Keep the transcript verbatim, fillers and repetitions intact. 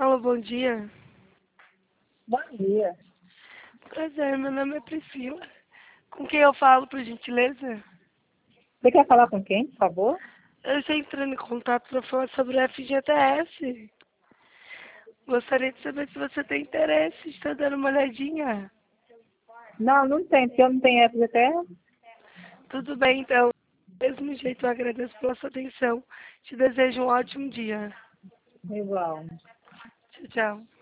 Alô, bom dia. Bom dia. Prazer, meu nome é Priscila. Com quem eu falo, por gentileza? Você quer falar com quem, por favor? Eu estou entrando em contato para falar sobre o F G T S. Gostaria de saber se você tem interesse. Está dando uma olhadinha? Não, não tem, porque eu não tenho F G T S. Tudo bem, então. Do mesmo jeito, eu agradeço pela sua atenção. Te desejo um ótimo dia. Igual. Tchau, tchau.